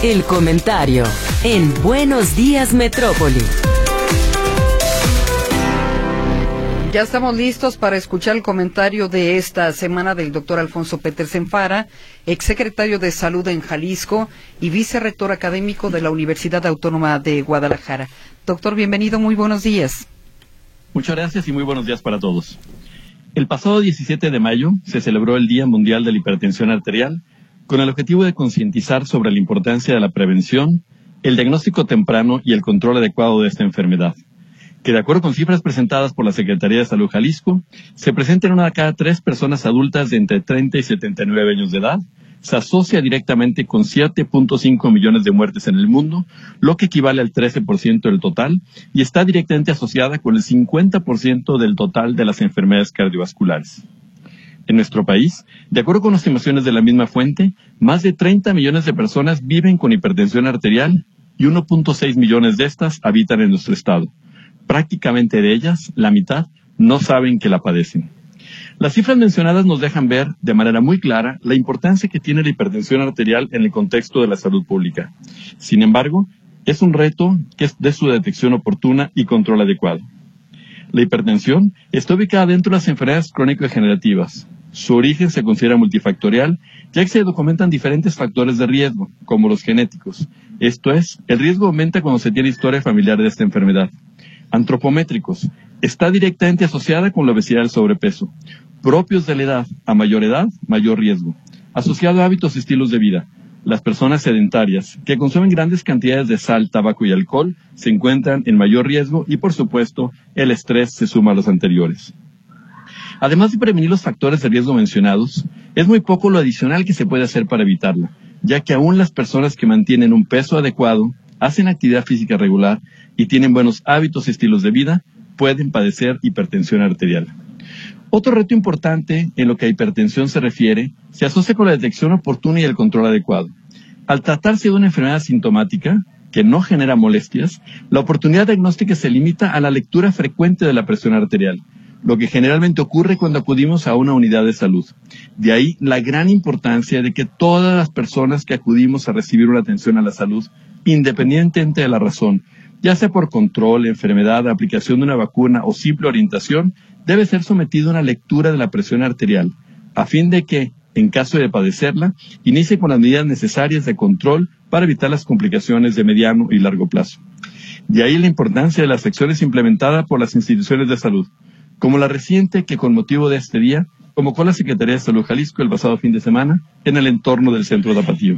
El comentario en Buenos Días Metrópoli. Ya estamos listos para escuchar el comentario de esta semana del doctor Alfonso Petersen Fara, exsecretario de Salud en Jalisco y vicerrector académico de la Universidad Autónoma de Guadalajara. Doctor, bienvenido, muy buenos días. Muchas gracias y muy buenos días para todos. El pasado 17 de mayo se celebró el Día Mundial de la Hipertensión Arterial con el objetivo de concientizar sobre la importancia de la prevención, el diagnóstico temprano y el control adecuado de esta enfermedad, que de acuerdo con cifras presentadas por la Secretaría de Salud Jalisco, se presenta en una de cada 3 personas adultas de entre 30 y 79 años de edad, se asocia directamente con 7.5 millones de muertes en el mundo, lo que equivale al 13% del total, y está directamente asociada con el 50% del total de las enfermedades cardiovasculares. En nuestro país, de acuerdo con estimaciones de la misma fuente, más de 30 millones de personas viven con hipertensión arterial y 1.6 millones de estas habitan en nuestro estado. Prácticamente de ellas, la mitad no saben que la padecen. Las cifras mencionadas nos dejan ver de manera muy clara la importancia que tiene la hipertensión arterial en el contexto de la salud pública. Sin embargo, es un reto que es de su detección oportuna y control adecuado. La hipertensión está ubicada dentro de las enfermedades crónico-degenerativas. Su origen se considera multifactorial, ya que se documentan diferentes factores de riesgo, como los genéticos. Esto es, el riesgo aumenta cuando se tiene historia familiar de esta enfermedad. Antropométricos. Está directamente asociada con la obesidad y el sobrepeso. Propios de la edad. A mayor edad, mayor riesgo. Asociado a hábitos y estilos de vida. Las personas sedentarias, que consumen grandes cantidades de sal, tabaco y alcohol, se encuentran en mayor riesgo y, por supuesto, el estrés se suma a los anteriores. Además de prevenir los factores de riesgo mencionados, es muy poco lo adicional que se puede hacer para evitarla, ya que aún las personas que mantienen un peso adecuado, hacen actividad física regular y tienen buenos hábitos y estilos de vida, pueden padecer hipertensión arterial. Otro reto importante en lo que a hipertensión se refiere, se asocia con la detección oportuna y el control adecuado. Al tratarse de una enfermedad sintomática, que no genera molestias, la oportunidad diagnóstica se limita a la lectura frecuente de la presión arterial, lo que generalmente ocurre cuando acudimos a una unidad de salud. De ahí la gran importancia de que todas las personas que acudimos a recibir una atención a la salud, independientemente de la razón, ya sea por control, enfermedad, aplicación de una vacuna o simple orientación, debe ser sometido a una lectura de la presión arterial, a fin de que, en caso de padecerla, inicie con las medidas necesarias de control para evitar las complicaciones de mediano y largo plazo. De ahí la importancia de las acciones implementadas por las instituciones de salud, como la reciente que con motivo de este día convocó la Secretaría de Salud Jalisco el pasado fin de semana en el entorno del Centro Tapatío.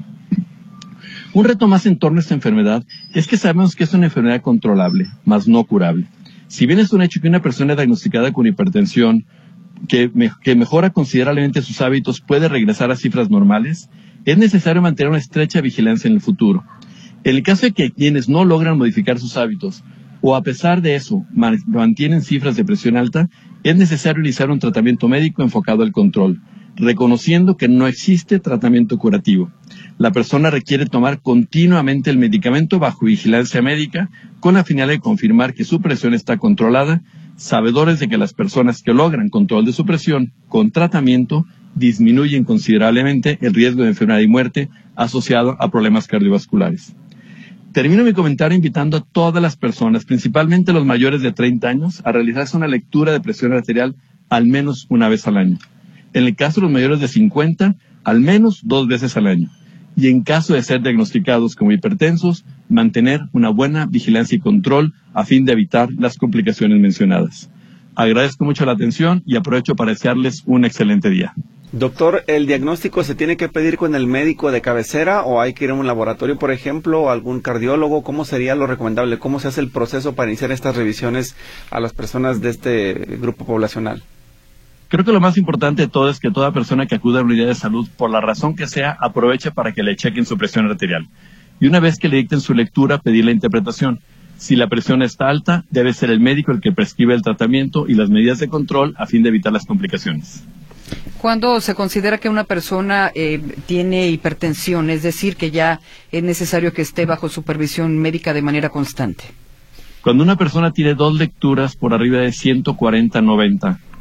Un reto más en torno a esta enfermedad es que sabemos que es una enfermedad controlable, mas no curable. Si bien es un hecho que una persona diagnosticada con hipertensión que mejora considerablemente sus hábitos puede regresar a cifras normales, es necesario mantener una estrecha vigilancia en el futuro. En el caso de que quienes no logran modificar sus hábitos o a pesar de eso mantienen cifras de presión alta, es necesario realizar un tratamiento médico enfocado al control, reconociendo que no existe tratamiento curativo. La persona requiere tomar continuamente el medicamento bajo vigilancia médica con la finalidad de confirmar que su presión está controlada, sabedores de que las personas que logran control de su presión con tratamiento disminuyen considerablemente el riesgo de enfermedad y muerte asociado a problemas cardiovasculares. Termino mi comentario invitando a todas las personas, principalmente los mayores de 30 años, a realizarse una lectura de presión arterial al menos una vez al año. En el caso de los mayores de 50, al menos 2 veces al año. Y en caso de ser diagnosticados como hipertensos, mantener una buena vigilancia y control a fin de evitar las complicaciones mencionadas. Agradezco mucho la atención y aprovecho para desearles un excelente día. Doctor, ¿el diagnóstico se tiene que pedir con el médico de cabecera o hay que ir a un laboratorio, por ejemplo, o algún cardiólogo? ¿Cómo sería lo recomendable? ¿Cómo se hace el proceso para iniciar estas revisiones a las personas de este grupo poblacional? Creo que lo más importante de todo es que toda persona que acuda a una unidad de salud, por la razón que sea, aproveche para que le chequen su presión arterial. Y una vez que le dicten su lectura, pedir la interpretación. Si la presión está alta, debe ser el médico el que prescribe el tratamiento y las medidas de control a fin de evitar las complicaciones. ¿Cuándo se considera que una persona tiene hipertensión? Es decir, que ya es necesario que esté bajo supervisión médica de manera constante. Cuando una persona tiene 2 lecturas por arriba de 140/90,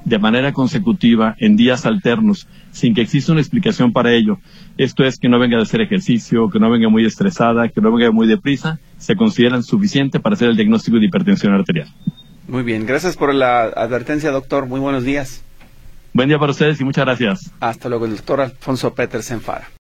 de manera consecutiva en días alternos, sin que exista una explicación para ello, esto es que no venga de hacer ejercicio, que no venga muy estresada, que no venga muy deprisa, se consideran suficiente para hacer el diagnóstico de hipertensión arterial. Muy bien, gracias por la advertencia, doctor. Muy buenos días. Buen día para ustedes y muchas gracias. Hasta luego, el doctor Alfonso Petersen Fara.